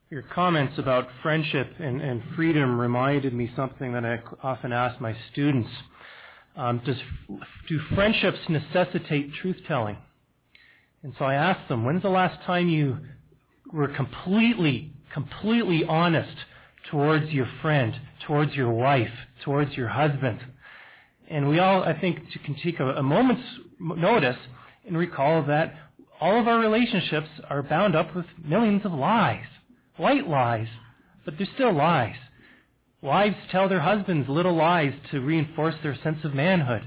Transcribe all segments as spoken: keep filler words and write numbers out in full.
your comments about friendship and, and freedom reminded me something that I often ask my students. Um, does do friendships necessitate truth-telling? And so I asked them, when's the last time you were completely, completely honest towards your friend, towards your wife, towards your husband? And we all, I think, can take a, a moment's notice and recall that all of our relationships are bound up with millions of lies, white lies, but they're still lies. Wives tell their husbands little lies to reinforce their sense of manhood.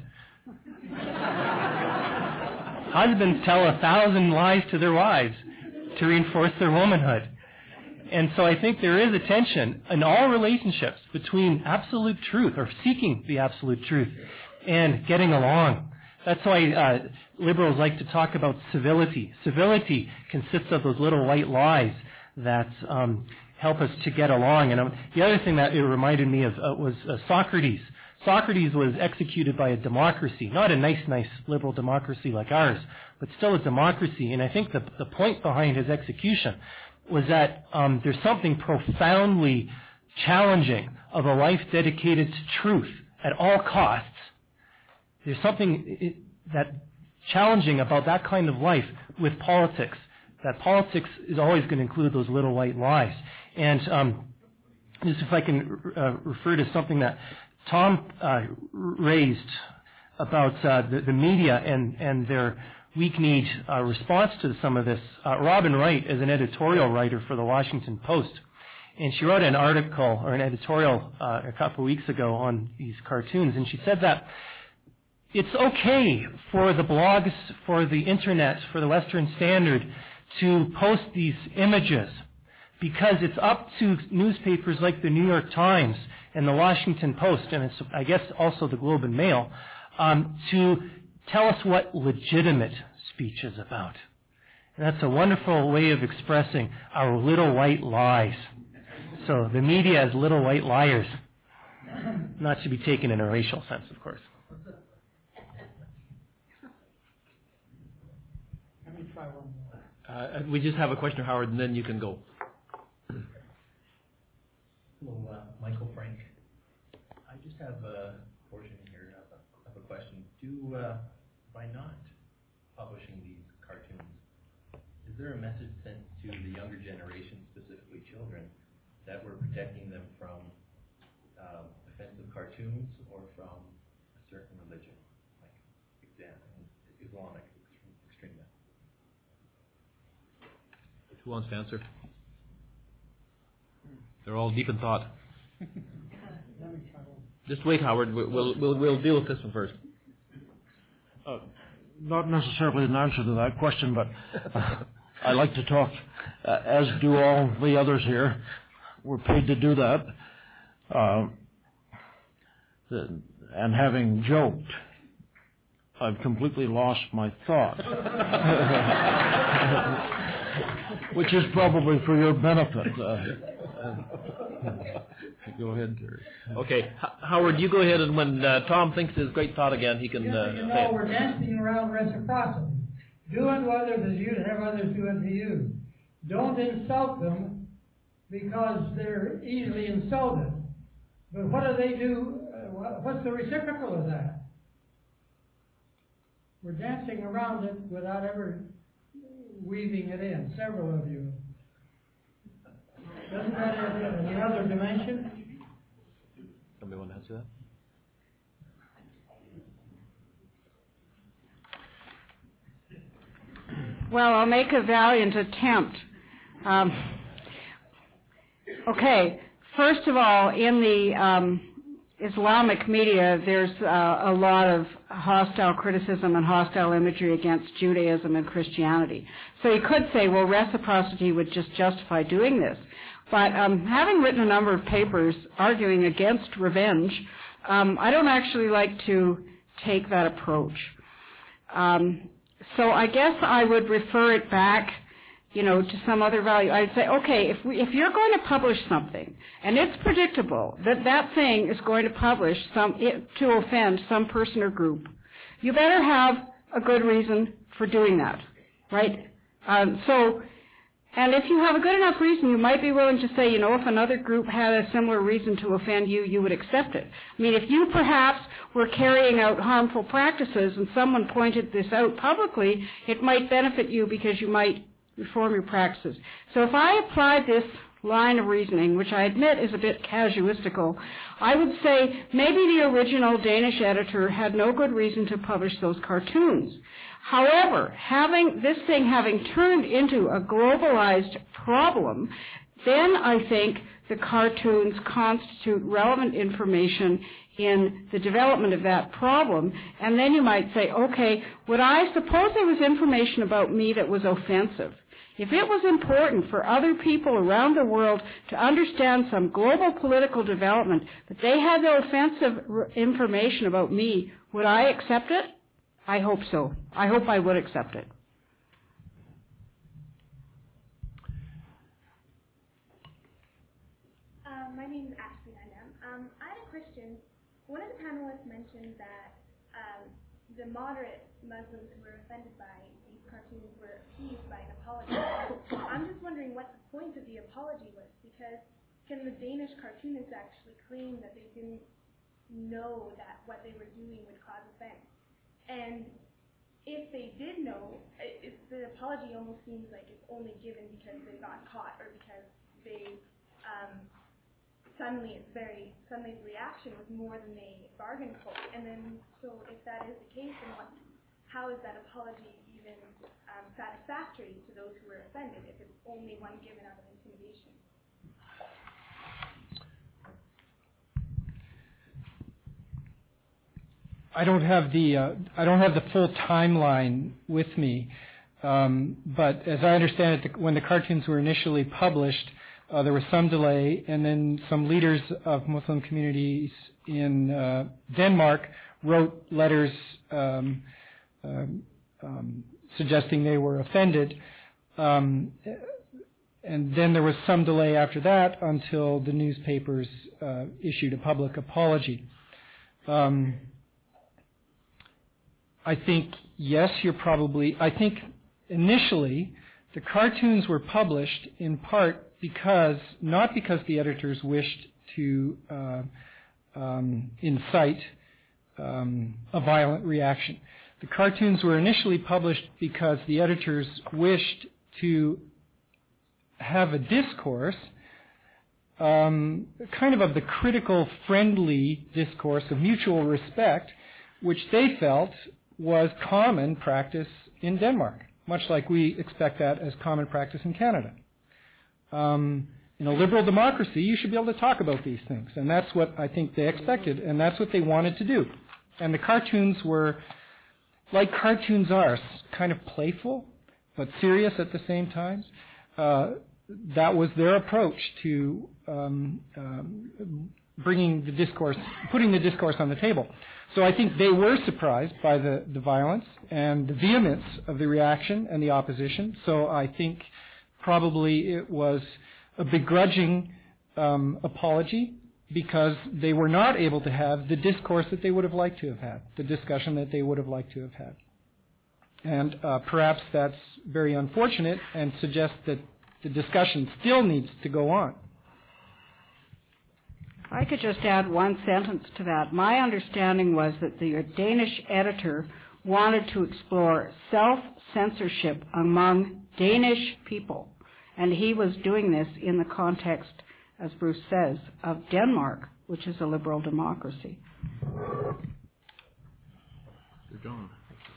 Husbands tell a thousand lies to their wives to reinforce their womanhood. And so I think there is a tension in all relationships between absolute truth, or seeking the absolute truth, and getting along. That's why uh, liberals like to talk about civility. Civility consists of those little white lies that um, help us to get along. And um, the other thing that it reminded me of uh, was uh, Socrates. Socrates was executed by a democracy, not a nice, nice liberal democracy like ours, but still a democracy. And I think the, the point behind his execution was that um, there's something profoundly challenging of a life dedicated to truth at all costs. There's something that challenging about that kind of life with politics, that politics is always going to include those little white lies. And um, just if I can uh, refer to something that Tom uh, raised about uh, the, the media and, and their weak-kneed uh, response to some of this. Uh, Robin Wright is an editorial writer for the Washington Post, and she wrote an article or an editorial uh, a couple of weeks ago on these cartoons, and she said that it's okay for the blogs, for the internet, for the Western Standard to post these images because it's up to newspapers like the New York Times and the Washington Post, and it's, I guess, also the Globe and Mail, um, to tell us what legitimate speech is about. And that's a wonderful way of expressing our little white lies. So the media as little white liars, not to be taken in a racial sense, of course. Let me try one more. Uh, we just have a question, Howard, and then you can go. Hello, uh, Michael Frank. I just have a portion here of a, of a question. Do uh, by not publishing these cartoons, is there a message sent to the younger generation, specifically children, that we're protecting them from uh, offensive cartoons or from a certain religion, like example, Islamic extremism? Who wants to answer? They're all deep in thought. Just wait, Howard. We'll we'll we'll deal with this one first. Uh, not necessarily an answer to that question, but uh, I like to talk, uh, as do all the others here. We're paid to do that. Uh, the, and having joked, I've completely lost my thought. Which is probably for your benefit. Uh, go ahead, Terry. Okay, H- Howard, you go ahead, and when uh, Tom thinks his great thought again, he can you, uh, you say know, it. we're dancing around reciprocity. Do unto others as you have others do unto you. Don't insult them because they're easily insulted. But what do they do? Uh, what's the reciprocal of that? We're dancing around it without ever weaving it in, several of you. Doesn't that have another dimension? Somebody want to answer that? Well, I'll make a valiant attempt. Um, okay, first of all, in the um, Islamic media, there's uh, a lot of hostile criticism and hostile imagery against Judaism and Christianity. So you could say, well, reciprocity would just justify doing this. But um, having written a number of papers arguing against revenge, um, I don't actually like to take that approach. Um, so I guess I would refer it back, you know, to some other value. I'd say, okay, if we, if you're going to publish something, and it's predictable that that thing is going to publish some it, to offend some person or group, you better have a good reason for doing that, right? Um, so, And if you have a good enough reason, you might be willing to say, you know, if another group had a similar reason to offend you, you would accept it. I mean, if you perhaps were carrying out harmful practices and someone pointed this out publicly, it might benefit you because you might reform your practices. So if I applied this line of reasoning, which I admit is a bit casuistical, I would say maybe the original Danish editor had no good reason to publish those cartoons. However, having this thing having turned into a globalized problem, then I think the cartoons constitute relevant information in the development of that problem. And then you might say, okay, would I suppose there was information about me that was offensive? If it was important for other people around the world to understand some global political development, but they had the offensive r- information about me, would I accept it? I hope so. I hope I would accept it. Um, my name is Ashley Nandam. Um, I had a question. One of the panelists mentioned that um, the moderate Muslims who were offended by these cartoons were appeased by an apology. I'm just wondering what the point of the apology was, because can the Danish cartoonists actually claim that they didn't know that what they were doing would cause offense? And if they did know, it, it, the apology almost seems like it's only given because they got caught or because they um, suddenly it's very suddenly the reaction was more than they bargained for. And then, so if that is the case, then what? How is that apology even um, satisfactory to those who were offended if it's only one given out of intimidation? I don't have the uh, I don't have the full timeline with me, um, but as I understand it, the, when the cartoons were initially published, uh, there was some delay, and then some leaders of Muslim communities in uh, Denmark wrote letters um, um, um, suggesting they were offended, um, and then there was some delay after that until the newspapers uh, issued a public apology. Um, I think, yes, you're probably, I think initially the cartoons were published in part because, not because the editors wished to uh, um, incite um, a violent reaction. The cartoons were initially published because the editors wished to have a discourse, um, kind of of the critical, friendly discourse of mutual respect, which they felt was common practice in Denmark, much like we expect that as common practice in Canada. Um, in a liberal democracy, you should be able to talk about these things, and that's what I think they expected, and that's what they wanted to do. And the cartoons were, like cartoons are, kind of playful, but serious at the same time. Uh, that was their approach to um, um, bringing the discourse, putting the discourse on the table. So I think they were surprised by the, the violence and the vehemence of the reaction and the opposition. So I think probably it was a begrudging um, apology because they were not able to have the discourse that they would have liked to have had, the discussion that they would have liked to have had. And uh, perhaps that's very unfortunate and suggests that the discussion still needs to go on. I could just add one sentence to that. My understanding was that the Danish editor wanted to explore self-censorship among Danish people, and he was doing this in the context, as Bruce says, of Denmark, which is a liberal democracy. You're John.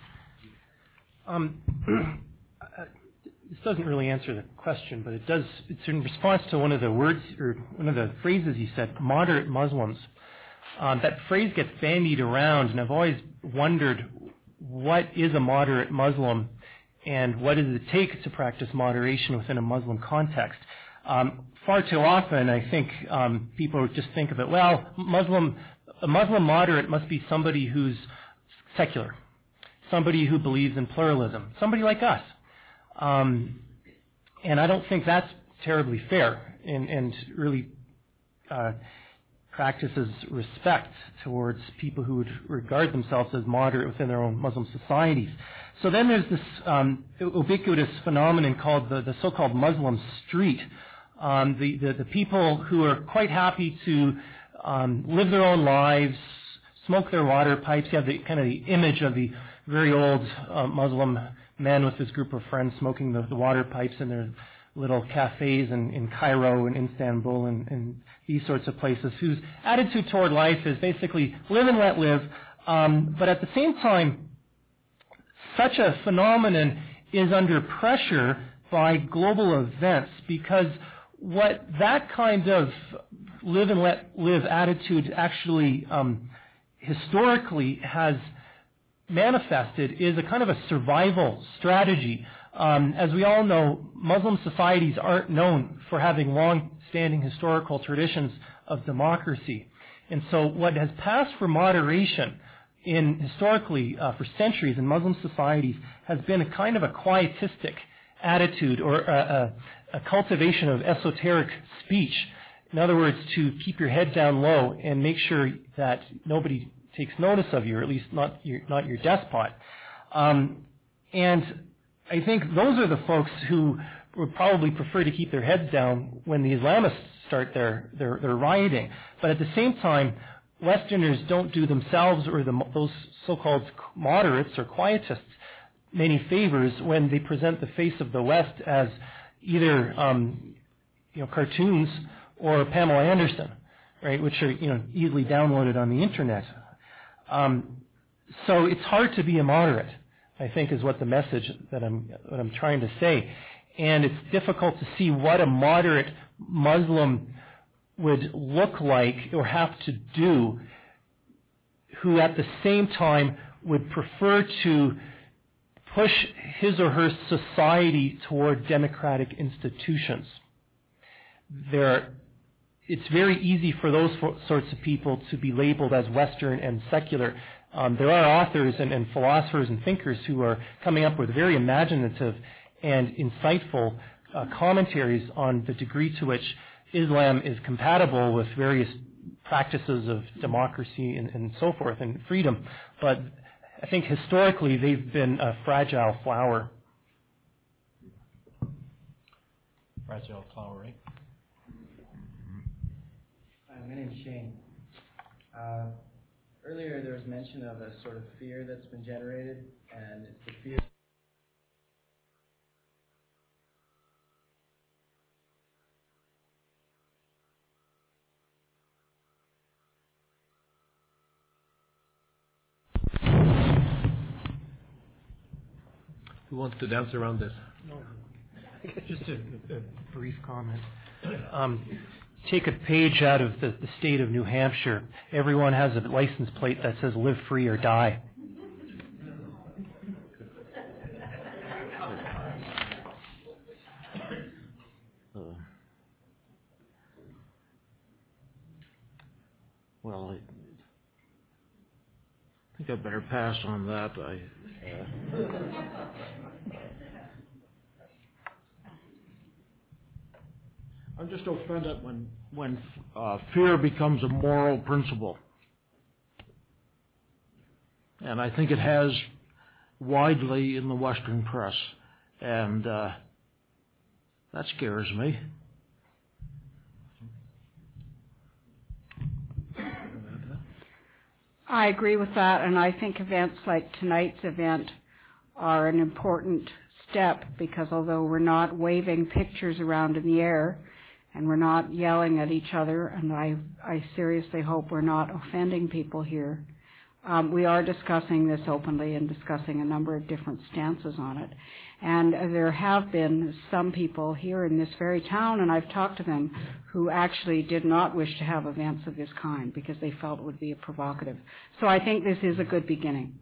Um, this doesn't really answer the question, but it does. It's in response to one of the words or one of the phrases you said, moderate Muslims. Um, that phrase gets bandied around, and I've always wondered what is a moderate Muslim and what does it take to practice moderation within a Muslim context. Um, far too often, I think um, people just think of it, well, Muslim, a Muslim moderate must be somebody who's secular, somebody who believes in pluralism, somebody like us. Um, and I don't think that's terribly fair and, and really uh, practices respect towards people who would regard themselves as moderate within their own Muslim societies. So then there's this um, ubiquitous phenomenon called the, the so-called Muslim street. Um, the, the, the people who are quite happy to um, live their own lives, smoke their water pipes. You have the kind of the image of the very old uh, Muslim man with his group of friends smoking the, the water pipes in their little cafes in, in Cairo and Istanbul and, and these sorts of places, whose attitude toward life is basically live and let live. Um, but at the same time, such a phenomenon is under pressure by global events, because what that kind of live and let live attitude actually um, historically has manifested is a kind of a survival strategy. Um, as we all know, Muslim societies aren't known for having long-standing historical traditions of democracy. And so what has passed for moderation in historically uh, for centuries in Muslim societies has been a kind of a quietistic attitude, or a, a, a cultivation of esoteric speech. In other words, to keep your head down low and make sure that nobody takes notice of you, or at least not your, not your despot. Um, and I think those are the folks who would probably prefer to keep their heads down when the Islamists start their, their, their rioting. But at the same time, Westerners don't do themselves or the, those so-called moderates or quietists many favors when they present the face of the West as either um, you know, cartoons or Pamela Anderson, right, which are you know easily downloaded on the internet. Um, so it's hard to be a moderate, I think, is what the message that I'm what I'm trying to say, and it's difficult to see what a moderate Muslim would look like or have to do, who at the same time would prefer to push his or her society toward democratic institutions. There, it's very easy for those sorts of people to be labeled as Western and secular. Um, there are authors and, and philosophers and thinkers who are coming up with very imaginative and insightful uh, commentaries on the degree to which Islam is compatible with various practices of democracy and, and so forth and freedom. But I think historically they've been a fragile flower. Fragile flower, right? Hi, my name's Shane. Uh, earlier there was mention of a sort of fear that's been generated, and it's the fear. Who wants to dance around this? No. Just a, a brief comment. Um, take a page out of the, the state of New Hampshire. Everyone has a license plate that says live free or die. Uh, well, I think I better pass on that. I. Uh, I'm just offended when when uh, fear becomes a moral principle, and I think it has widely in the Western press, and uh, that scares me. I agree with that, and I think events like tonight's event are an important step, because although we're not waving pictures around in the air and we're not yelling at each other, and I, I seriously hope we're not offending people here, um, we are discussing this openly and discussing a number of different stances on it. And uh, there have been some people here in this very town, and I've talked to them, who actually did not wish to have events of this kind because they felt it would be provocative. So I think this is a good beginning.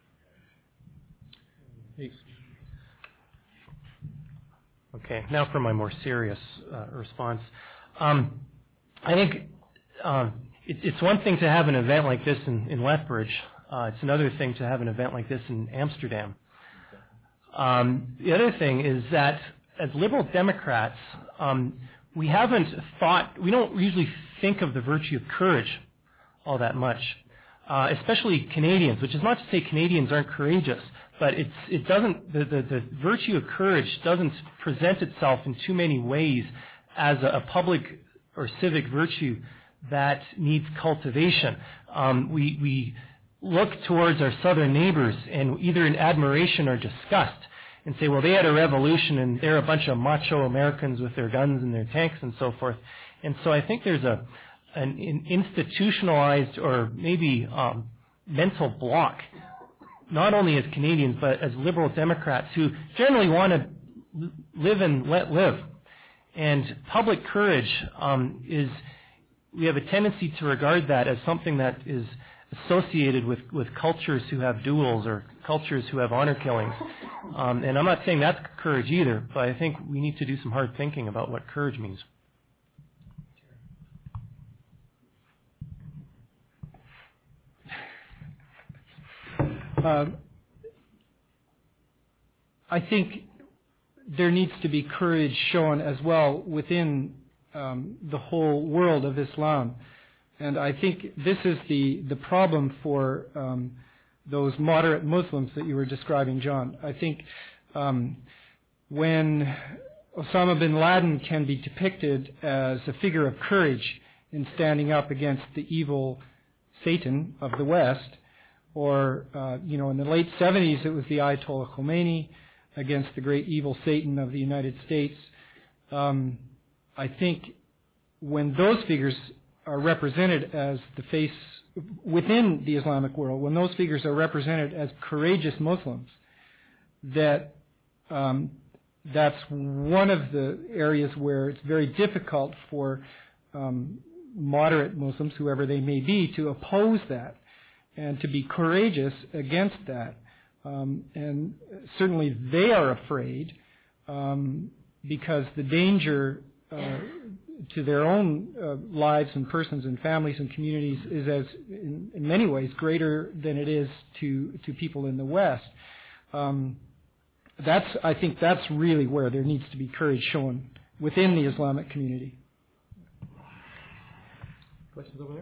Okay, now for my more serious uh, response. Um, I think um, it, it's one thing to have an event like this in, in Lethbridge. Uh, it's another thing to have an event like this in Amsterdam. Um, the other thing is that as liberal Democrats, um, we haven't thought, we don't usually think of the virtue of courage all that much, uh, especially Canadians, which is not to say Canadians aren't courageous, but it's, it doesn't, the, the, the virtue of courage doesn't present itself in too many ways as a, a public or civic virtue that needs cultivation. Um, we, we look towards our southern neighbors and either in admiration or disgust and say, well, they had a revolution and they're a bunch of macho Americans with their guns and their tanks and so forth. And so I think there's a an institutionalized or maybe um, mental block, not only as Canadians but as liberal Democrats who generally want to live and let live. And public courage um, is, we have a tendency to regard that as something that is associated with, with cultures who have duels or cultures who have honor killings. Um, and I'm not saying that's courage either, but I think we need to do some hard thinking about what courage means. Uh, I think there needs to be courage shown as well within um, the whole world of Islam. And I think this is the, the problem for um, those moderate Muslims that you were describing, John. I think um, when Osama bin Laden can be depicted as a figure of courage in standing up against the evil Satan of the West, or, uh, you know, in the late seventies it was the Ayatollah Khomeini against the great evil Satan of the United States. Um, I think when those figures are represented as the face within the Islamic world, when those figures are represented as courageous Muslims, that um, that's one of the areas where it's very difficult for um, moderate Muslims, whoever they may be, to oppose that and to be courageous against that. Um, and certainly they are afraid um, because the danger uh, to their own uh, lives and persons and families and communities is, as in, in many ways, greater than it is to to people in the West. Um, that's I think that's really where there needs to be courage shown within the Islamic community. Questions over there?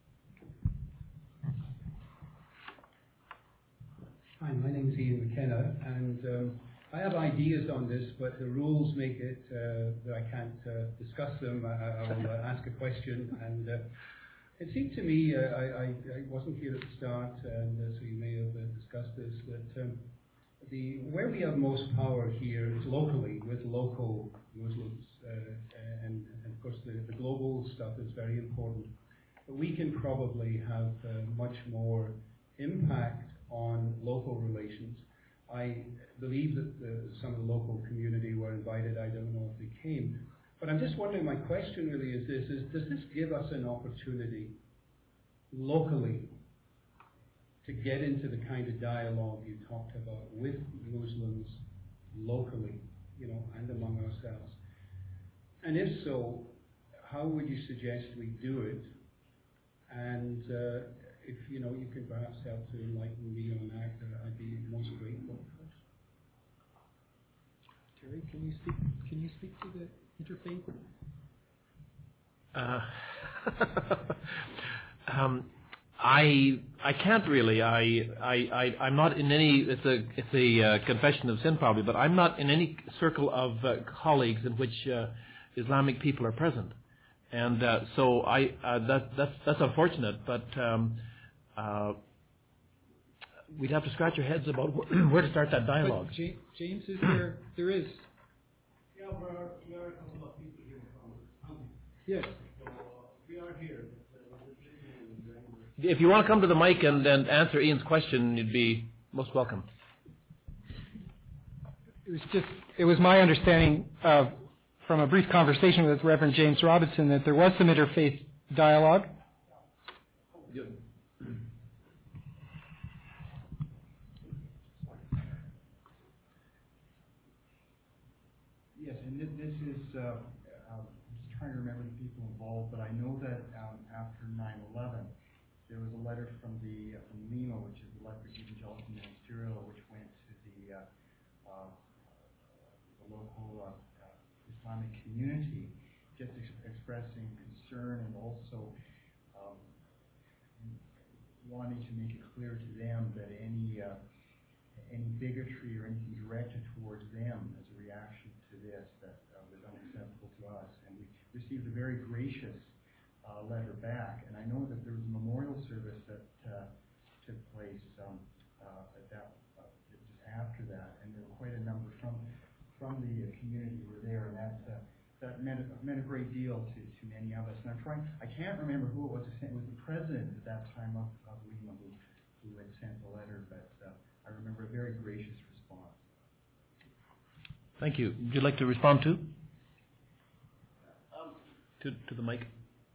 Hi, my name is Ian McKenna, and um, I have ideas on this, but the rules make it uh, that I can't uh, discuss them. I, I will uh, ask a question, and uh, it seemed to me, uh, I, I, I wasn't here at the start, and uh, so you may have uh, discussed this, that um, the where we have most power here is locally with local Muslims, uh, and, and of course the, the global stuff is very important. But we can probably have uh, much more impact on local relations. I believe that the, some of the local community were invited. I don't know if they came. But I'm just wondering, my question really is this, is does this give us an opportunity locally to get into the kind of dialogue you talked about with Muslims locally, you know, and among ourselves? And if so, how would you suggest we do it? And uh, if you know, you can perhaps help to enlighten me on that, uh, I'd be most grateful. Terry, can you speak? Can you speak to the interfaith? Uh, um, I I can't really. I I I I'm not in any. It's a it's a uh, confession of sin probably, but I'm not in any circle of uh, colleagues in which uh, Islamic people are present, and uh, so I uh, that that's that's unfortunate, but. Um, Uh, we'd have to scratch your heads about wh- where to start that dialogue. But James, is there? There is. Yeah, there are, there are a couple of people here from um, Yes. So uh, we are here. If you want to come to the mic and, and answer Ian's question, you'd be most welcome. It was just. It was my understanding of, from a brief conversation with Reverend James Robinson, that there was some interfaith dialogue. Yes, and this, this is, uh, I'm just trying to remember the people involved, but I know that um, after nine eleven, there was a letter from the uh, from Lima, which is the Lethbridge Evangelical Ministerial, which went to the, uh, uh, the local uh, uh, Islamic community, just ex- expressing concern and also um, wanting to make it clear to them that any uh, any bigotry or anything directed towards them as a reaction to this that uh, was unacceptable to us. And we received a very gracious uh, letter back. And I know that there was a memorial service that uh, took place um, uh, at that uh, just after that, and there were quite a number from from the uh, community who were there, and that uh, that meant meant a great deal to, to many of us. And I'm trying, I can't remember who it was. It was the president at that time of, of Lima who, who had sent the letter, but uh, I remember a very gracious response. Thank you. Would you like to respond to? Um, to, to the mic.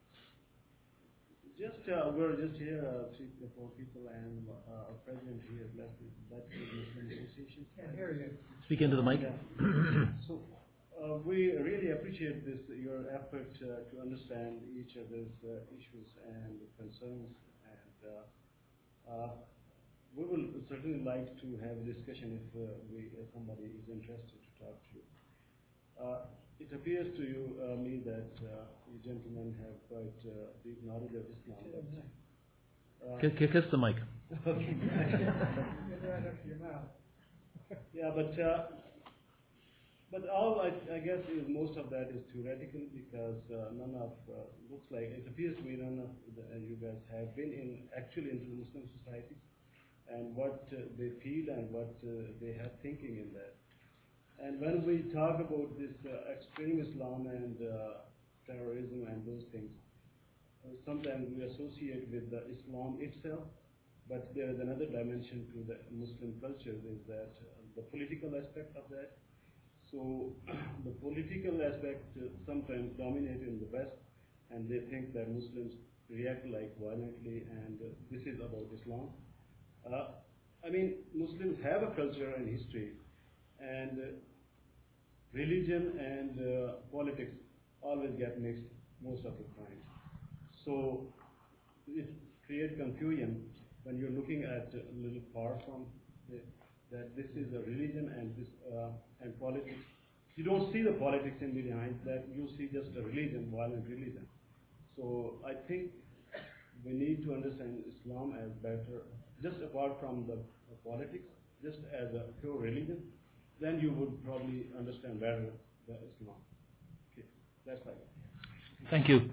Just uh, we're just here, uh, three or four people, and uh, our president here left the Muslim Association. Can't hear you. Speak into the mic. Yeah. So uh, we really appreciate this your effort uh, to understand each other's uh, issues and concerns, and uh, uh, we will certainly like to have a discussion if uh, we if somebody is interested to talk to you. Uh, It appears to you, uh, me that uh, you gentlemen have quite uh, deep knowledge of Islam. Uh, Kiss, kiss the mic. Okay. Get right up to your mouth. Yeah, but uh, but all I, I guess is most of that is theoretical because uh, none of uh, looks like it appears to me none of the, uh, you guys have been in actually into the Muslim societies and what uh, they feel and what uh, they have thinking in that. And when we talk about this uh, extreme Islam and uh, terrorism and those things, uh, sometimes we associate with the Islam itself, but there is another dimension to the Muslim culture, is that uh, the political aspect of that. So the political aspect uh, sometimes dominates in the West, and they think that Muslims react like violently, and uh, this is about Islam. Uh, I mean, Muslims have a culture and history, and uh, religion and uh, politics always get mixed most of the time. So it creates confusion when you're looking at a little far from it, that this is a religion and this uh, and politics. You don't see the politics in behind that. You see just a religion, violent religion. So I think we need to understand Islam as better, just apart from the, the politics, just as a pure religion. Then you would probably understand better the Islam. Okay, that's right. Thank you.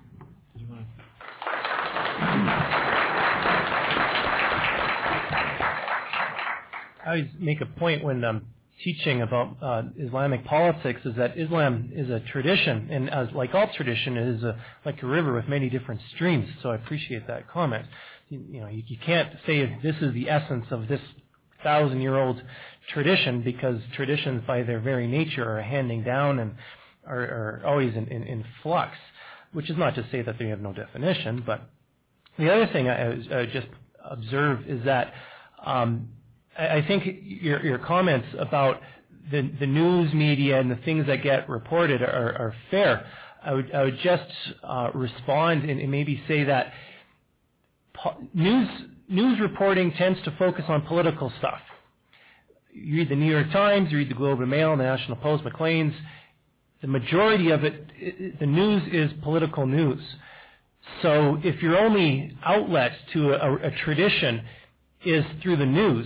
I always make a point when I'm teaching about uh, Islamic politics is that Islam is a tradition, and as like all tradition, it is a, like a river with many different streams. So I appreciate that comment. You, you know, you, you can't say this is the essence of this thousand-year-old tradition, because traditions by their very nature are handing down and are, are always in, in, in flux, which is not to say that they have no definition. But the other thing I, I just observe is that um, I, I think your, your comments about the, the news media and the things that get reported are, are fair. I would, I would just uh, respond and, and maybe say that po- news news reporting tends to focus on political stuff. You read the New York Times, you read the Globe and Mail, the National Post, Maclean's. The majority of it, it, the news is political news. So if your only outlet to a, a tradition is through the news,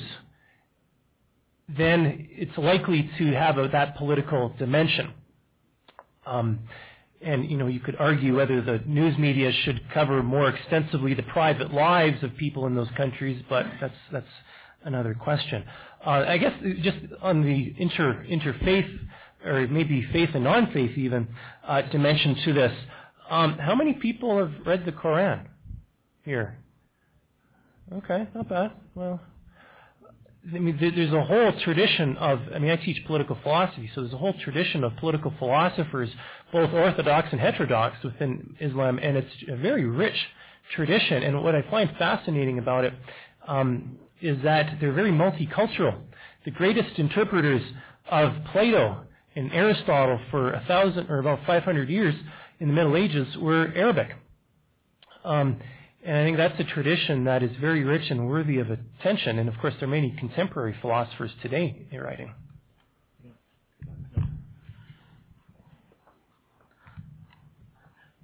then it's likely to have a, that political dimension. Um, and, you know, you could argue whether the news media should cover more extensively the private lives of people in those countries, but that's that's another question. Uh, I guess just on the inter interfaith, or maybe faith and non-faith even, uh, dimension to this, um, how many people have read the Quran here? Okay, not bad. Well, I mean, there's a whole tradition of, I mean, I teach political philosophy, so there's a whole tradition of political philosophers, both orthodox and heterodox within Islam, and it's a very rich tradition. And what I find fascinating about it um, is that they're very multicultural. The greatest interpreters of Plato and Aristotle for a thousand or about five hundred years in the Middle Ages were Arabic. Um, And I think that's a tradition that is very rich and worthy of attention. And of course, there are many contemporary philosophers today writing.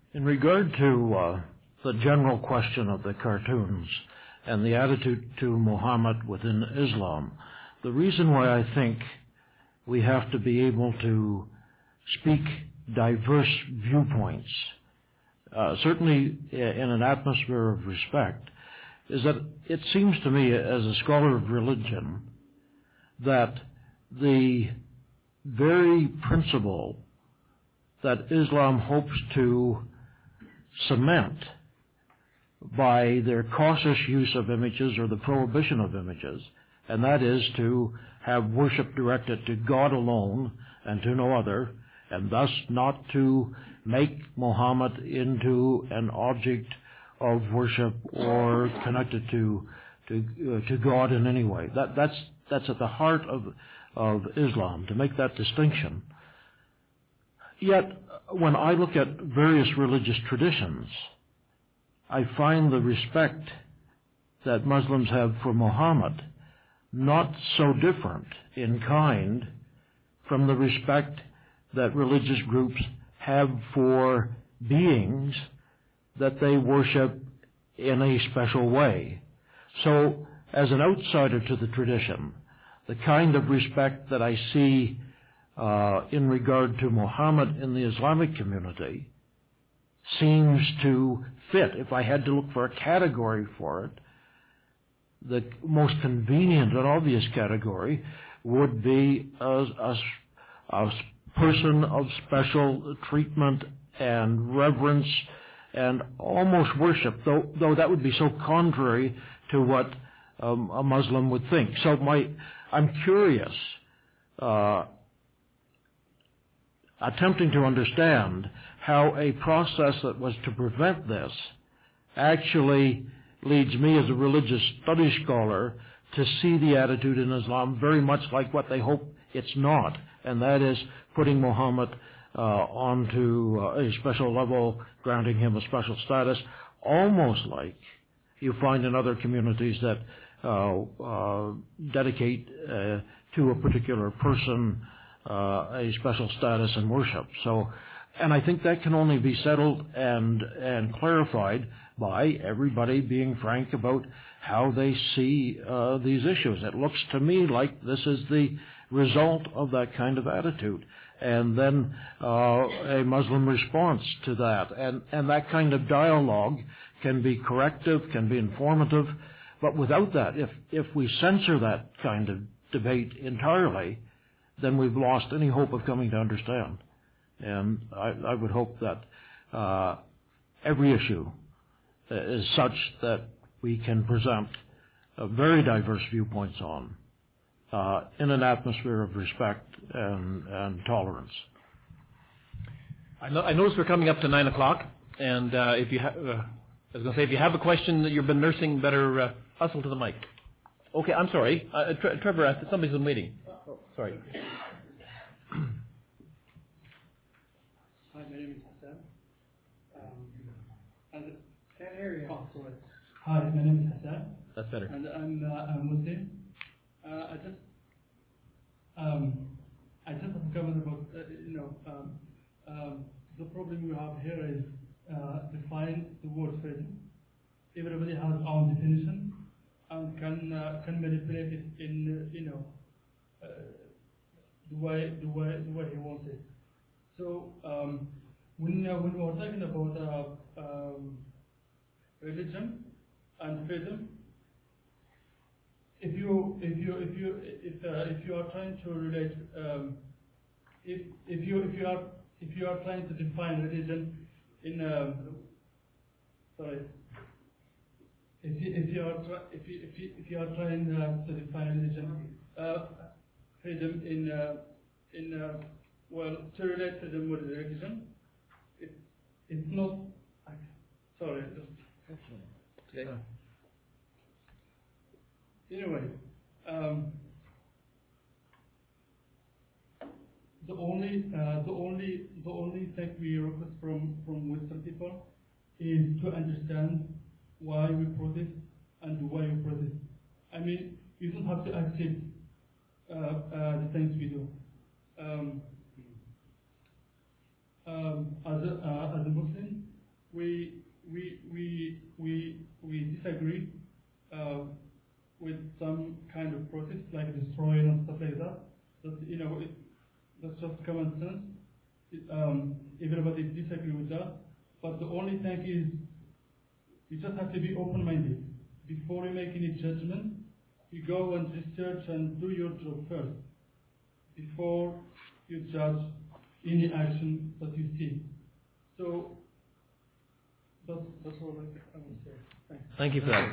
In regard to uh, the general question of the cartoons and the attitude to Muhammad within Islam, the reason why I think we have to be able to speak diverse viewpoints, uh, certainly in an atmosphere of respect, is that it seems to me, as a scholar of religion, that the very principle that Islam hopes to cement by their cautious use of images or the prohibition of images, and that is to have worship directed to God alone and to no other, and thus not to make Muhammad into an object of worship or connected to to, uh, to God in any way. That, that's that's at the heart of of Islam, to make that distinction. Yet, when I look at various religious traditions, I find the respect that Muslims have for Muhammad not so different in kind from the respect that religious groups have for beings that they worship in a special way. So, as an outsider to the tradition, the kind of respect that I see uh, in regard to Muhammad in the Islamic community seems to fit. If I had to look for a category for it, the most convenient and obvious category would be a, a, a person of special treatment and reverence and almost worship, though, though that would be so contrary to what um, a Muslim would think. So my, I'm curious, uh, attempting to understand how a process that was to prevent this actually leads me as a religious studies scholar to see the attitude in Islam very much like what they hope it's not, and that is putting Muhammad uh, onto uh, a special level, granting him a special status, almost like you find in other communities that uh, uh, dedicate uh, to a particular person uh, a special status and worship. So, and I think that can only be settled and and clarified by everybody being frank about how they see uh, these issues. It looks to me like this is the result of that kind of attitude, and then uh, a Muslim response to that, and and that kind of dialogue can be corrective, can be informative, but without that, if if we censor that kind of debate entirely, then we've lost any hope of coming to understand. And I, I would hope that uh, every issue is such that we can present uh, very diverse viewpoints on uh, in an atmosphere of respect and, and tolerance. I, know, I notice we're coming up to nine o'clock, and uh, if you ha- uh, I was going to say, if you have a question that you've been nursing, better uh, hustle to the mic. Okay, I'm sorry, uh, Tre- Trevor, uh, somebody's been waiting. Oh, sorry. Hi, my name is Hassan. Um, and Can't hear you. Oh, sorry. Hi, my name is Hassan. That's better. And I'm uh, I'm Muslim. Uh, I just um, I just have a comment about uh, you know um, um, the problem we have here is uh, define the word freedom. Everybody has own definition and can uh, can manipulate it in uh, you know uh, the way the way the way he wants it. So um, when uh, when we're talking about uh, um, religion and freedom, if you if you if you if uh, if you are trying to relate um, if if you if you are if you are trying to define religion in um, sorry if you if you are try, if you if you if you are trying uh, to define religion uh, freedom in uh, in uh, well, to relate freedom with religion, it, it's not. Sorry. Okay. Anyway, um, the only uh, the only the only thing we request from from Western people is to understand why we protest and why we protest. I mean, you don't have to accept uh, uh, the things we do. Um, Um, as a uh, as a Muslim, we we we we we disagree uh, with some kind of process like destroying and stuff like that. That you know, it, that's just common sense. It, um, everybody disagree with that, but the only thing is, you just have to be open-minded before you make any judgment. You go and research and do your job first before you judge any action that you see. So that's that's all I would say. Thanks. Thank you for that.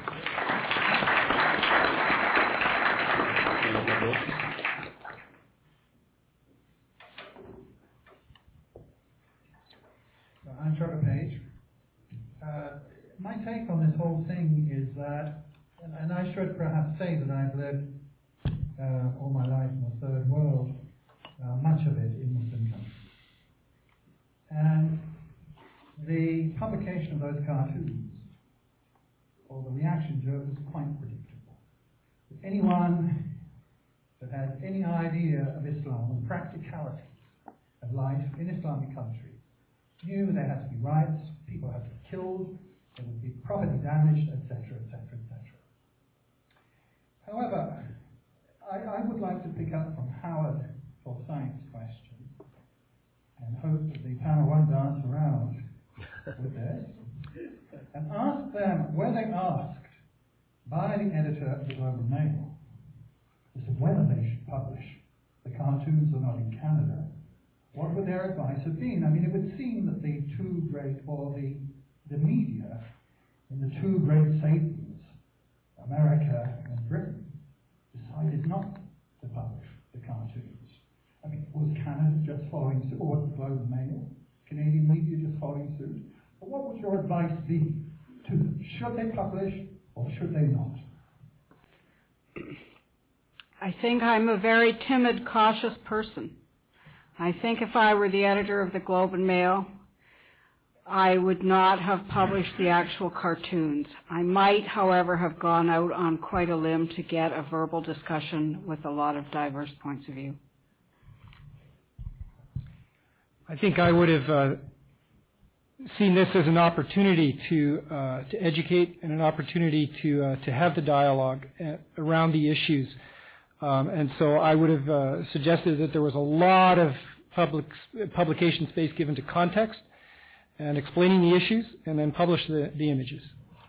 I'm Trevor Page. Uh, my take on this whole thing is that, and, and I should perhaps say that I've lived uh, all my life in the third world, uh, much of it in Muslim countries. And the publication of those cartoons, or the reaction to it, was quite predictable. If anyone that had any idea of Islam and practicalities of life in Islamic countries knew there had to be riots, people had to be killed, there would be property damaged, et cetera, et cetera, et cetera. However, I, I would like to pick up from Howard Forsyth's question and hope that the panel won't dance around with this, and ask them, were they asked by the editor of the Globe and Mail as to whether they should publish the cartoons or not in Canada, what would their advice have been? I mean, it would seem that the two great, or the, the media in the two great Satans, America and Britain, decided not to publish the cartoons. I mean, was Canada just following suit, or was the Globe and Mail, Canadian media just following suit? But what would your advice be to them? Should they publish or should they not? I think I'm a very timid, cautious person. I think if I were the editor of the Globe and Mail, I would not have published the actual cartoons. I might, however, have gone out on quite a limb to get a verbal discussion with a lot of diverse points of view. I think I would have uh, seen this as an opportunity to uh, to educate and an opportunity to uh, to have the dialogue around the issues. Um, and so I would have uh, suggested that there was a lot of public publication space given to context and explaining the issues, and then publish the, the images.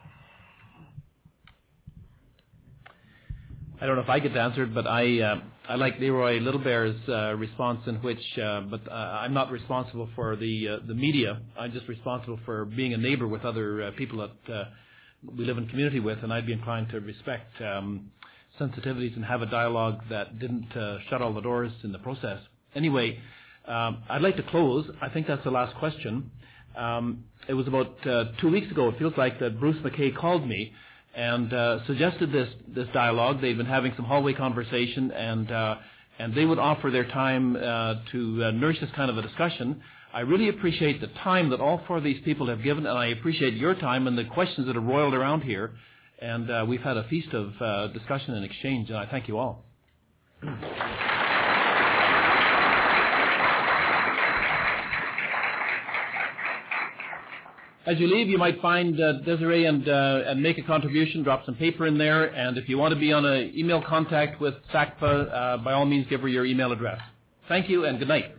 I don't know if I get to answer it, but I uh, I like Leroy Littlebear's uh, response, in which, uh, but uh, I'm not responsible for the uh, the media. I'm just responsible for being a neighbor with other uh, people that uh, we live in community with, and I'd be inclined to respect um, sensitivities and have a dialogue that didn't uh, shut all the doors in the process. Anyway, um, I'd like to close. I think that's the last question. Um, it was about uh, two weeks ago, it feels like, that Bruce McKay called me and uh, suggested this this dialogue. They've been having some hallway conversation, and uh, and they would offer their time uh, to uh, nourish this kind of a discussion. I really appreciate the time that all four of these people have given, and I appreciate your time and the questions that have roiled around here. And uh, we've had a feast of uh, discussion and exchange, and I thank you all. As you leave, you might find uh, Desiree and, uh, and make a contribution, drop some paper in there, and if you want to be on an email contact with S A C P A, uh, by all means give her your email address. Thank you and good night.